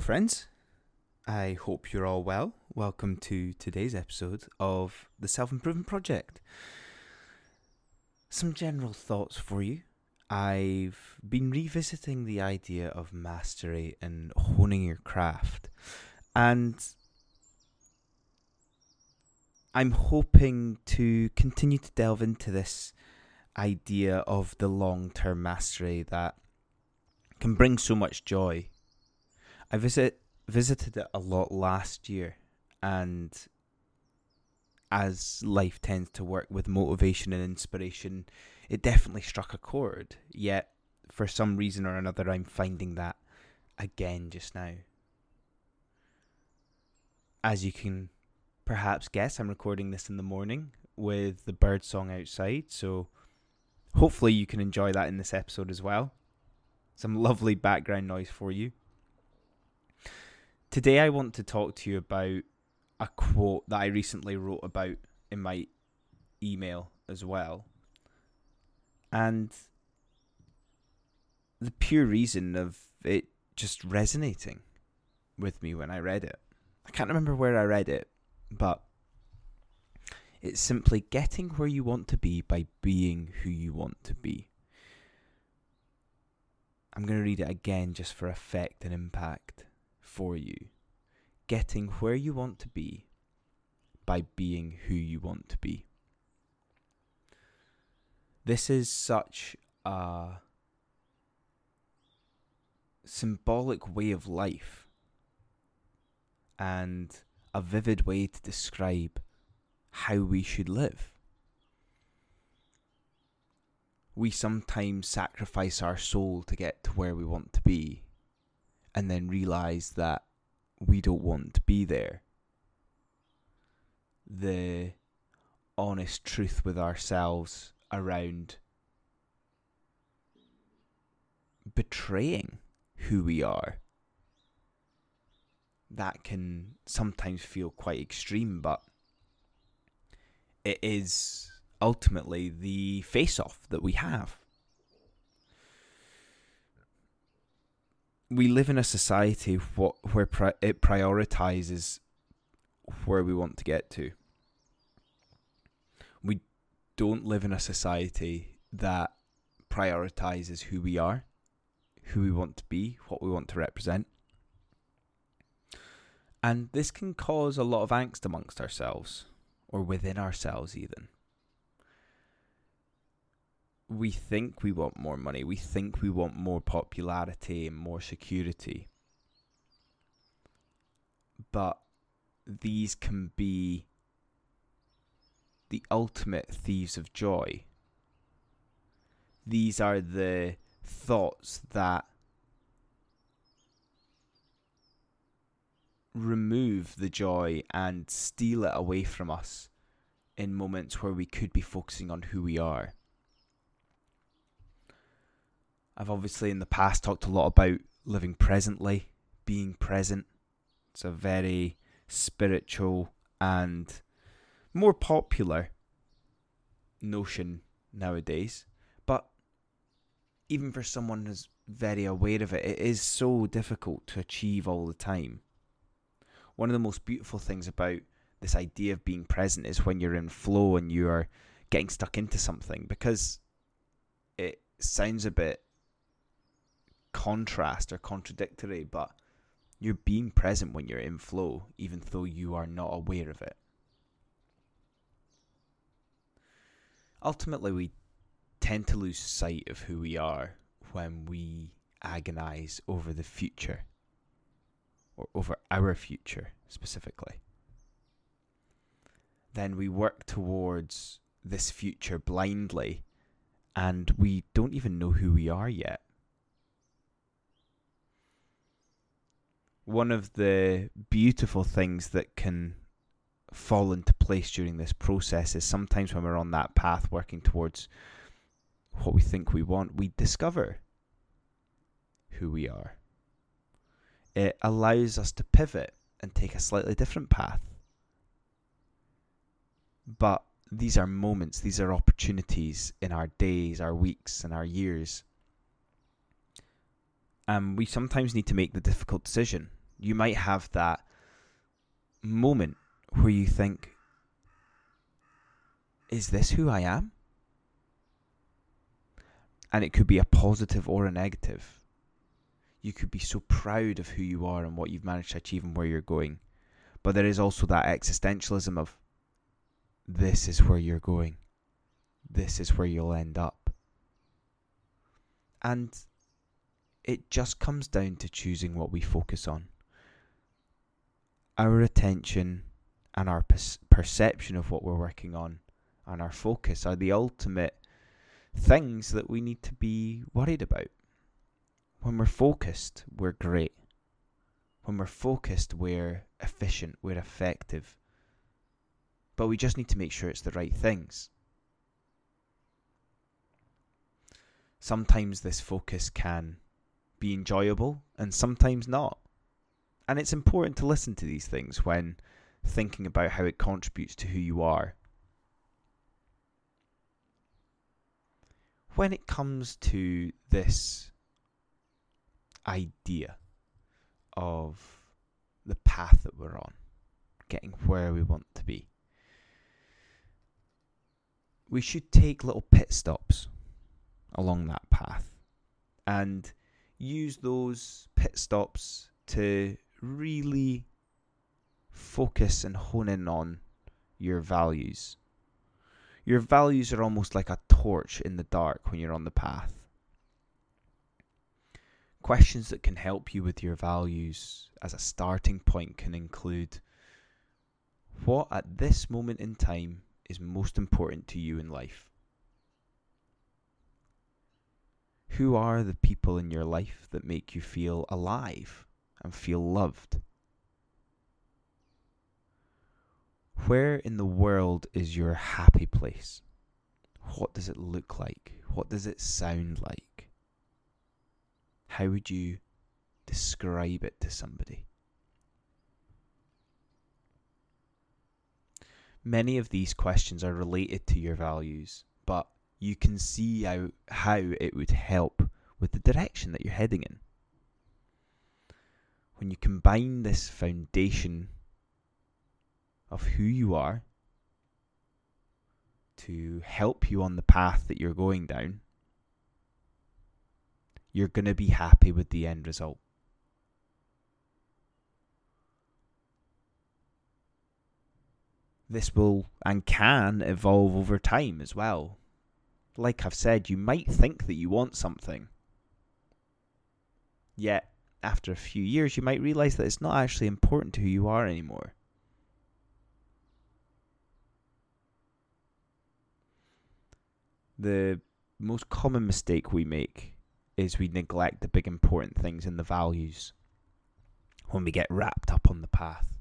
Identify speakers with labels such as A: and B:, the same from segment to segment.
A: friends. I hope you're all well. Welcome to today's episode of the Self-Improvement Project. Some general thoughts for you. I've been revisiting the idea of mastery and honing your craft, and I'm hoping to continue to delve into this idea of the long-term mastery that can bring so much joy. I visited it a lot last year, and as life tends to work with motivation and inspiration, it definitely struck a chord. Yet, for some reason or another, I'm finding that again just now. As you can perhaps guess, I'm recording this in the morning with the bird song outside, so hopefully you can enjoy that in this episode as well. Some lovely background noise for you. Today I want to talk to you about a quote that I recently wrote about in my email as well. And the pure reason of it just resonating with me when I read it. I can't remember where I read it, but it's simply getting where you want to be by being who you want to be. I'm going to read it again just for effect and impact for you. Getting where you want to be by being who you want to be. This is such a symbolic way of life and a vivid way to describe how we should live. We sometimes sacrifice our soul to get to where we want to be, and then realize that we don't want to be there. The honest truth with ourselves around betraying who we are, that can sometimes feel quite extreme, but it is ultimately the face-off that we have. We live in a society where it prioritizes where we want to get to. We don't live in a society that prioritizes who we are, who we want to be, what we want to represent. And this can cause a lot of angst amongst ourselves, or within ourselves even. We think we want more money. We think we want more popularity and more security. But these can be the ultimate thieves of joy. These are the thoughts that remove the joy and steal it away from us in moments where we could be focusing on who we are. I've obviously in the past talked a lot about living presently, being present. It's a very spiritual and more popular notion nowadays. But even for someone who's very aware of it, it is so difficult to achieve all the time. One of the most beautiful things about this idea of being present is when you're in flow and you are getting stuck into something, because it sounds a bit contrast or contradictory, but you're being present when you're in flow, even though you are not aware of it. Ultimately, we tend to lose sight of who we are when we agonize over the future, or over our future specifically. Then we work towards this future blindly, and we don't even know who we are yet. One of the beautiful things that can fall into place during this process is sometimes when we're on that path working towards what we think we want, we discover who we are. It allows us to pivot and take a slightly different path. But these are moments, these are opportunities in our days, our weeks, and our years. We sometimes need to make the difficult decision. You might have that moment where you think, is this who I am? And it could be a positive or a negative. You could be so proud of who you are and what you've managed to achieve and where you're going. But there is also that existentialism of, this is where you're going. This is where you'll end up. And it just comes down to choosing what we focus on. Our attention and our perception of what we're working on and our focus are the ultimate things that we need to be worried about. When we're focused, we're great. When we're focused, we're efficient, we're effective. But we just need to make sure it's the right things. Sometimes this focus can be enjoyable and sometimes not. And it's important to listen to these things when thinking about how it contributes to who you are. When it comes to this idea of the path that we're on, getting where we want to be, we should take little pit stops along that path and use those pit stops to really focus and hone in on your values. Your values are almost like a torch in the dark when you're on the path. Questions that can help you with your values as a starting point can include, what at this moment in time is most important to you in life? Who are the people in your life that make you feel alive and feel loved? Where in the world is your happy place? What does it look like? What does it sound like? How would you describe it to somebody? Many of these questions are related to your values, but you can see how it would help with the direction that you're heading in. When you combine this foundation of who you are to help you on the path that you're going down, you're going to be happy with the end result. This will and can evolve over time as well. Like I've said, you might think that you want something, yet after a few years you might realise that it's not actually important to who you are anymore. The most common mistake we make is we neglect the big important things in the values when we get wrapped up on the path.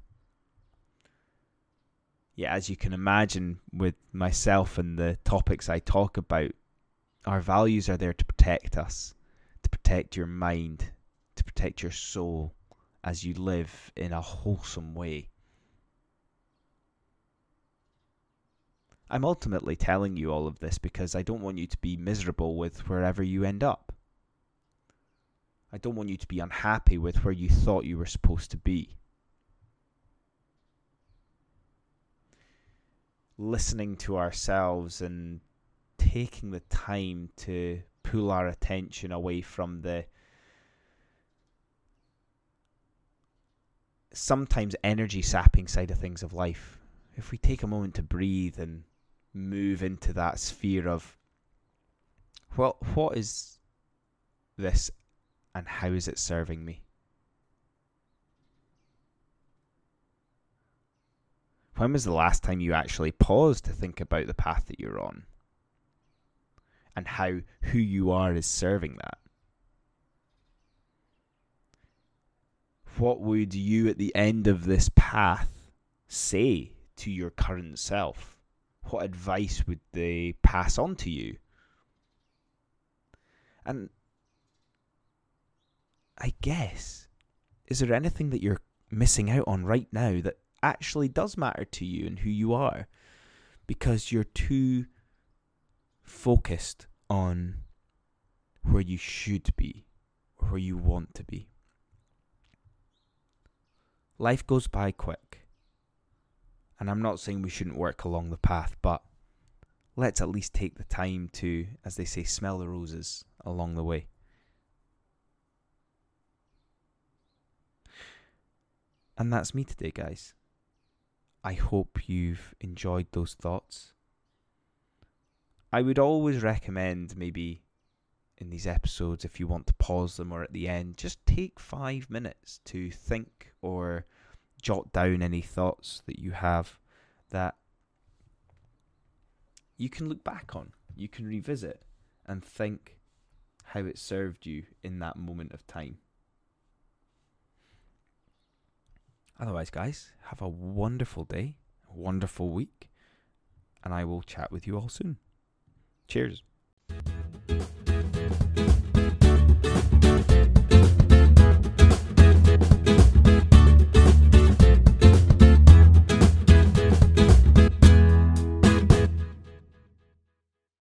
A: Yeah, as you can imagine with myself and the topics I talk about, our values are there to protect us, to protect your mind, to protect your soul as you live in a wholesome way. I'm ultimately telling you all of this because I don't want you to be miserable with wherever you end up. I don't want you to be unhappy with where you thought you were supposed to be. Listening to ourselves and taking the time to pull our attention away from the sometimes energy sapping side of things of life. If we take a moment to breathe and move into that sphere of, well, what is this and how is it serving me? When was the last time you actually paused to think about the path that you're on and how who you are is serving that? What would you at the end of this path say to your current self? What advice would they pass on to you? And I guess, is there anything that you're missing out on right now that actually does matter to you and who you are? Because you're too focused on where you should be, or where you want to be. life goes by quick. And I'm not saying we shouldn't work along the path, but let's at least take the time to, as they say, smell the roses along the way. And that's me today, guys. I hope you've enjoyed those thoughts. I would always recommend, maybe in these episodes, if you want to pause them or at the end, just take 5 minutes to think or jot down any thoughts that you have that you can look back on, you can revisit and think how it served you in that moment of time. Otherwise, guys, have a wonderful day, a wonderful week, and I will chat with you all soon. Cheers.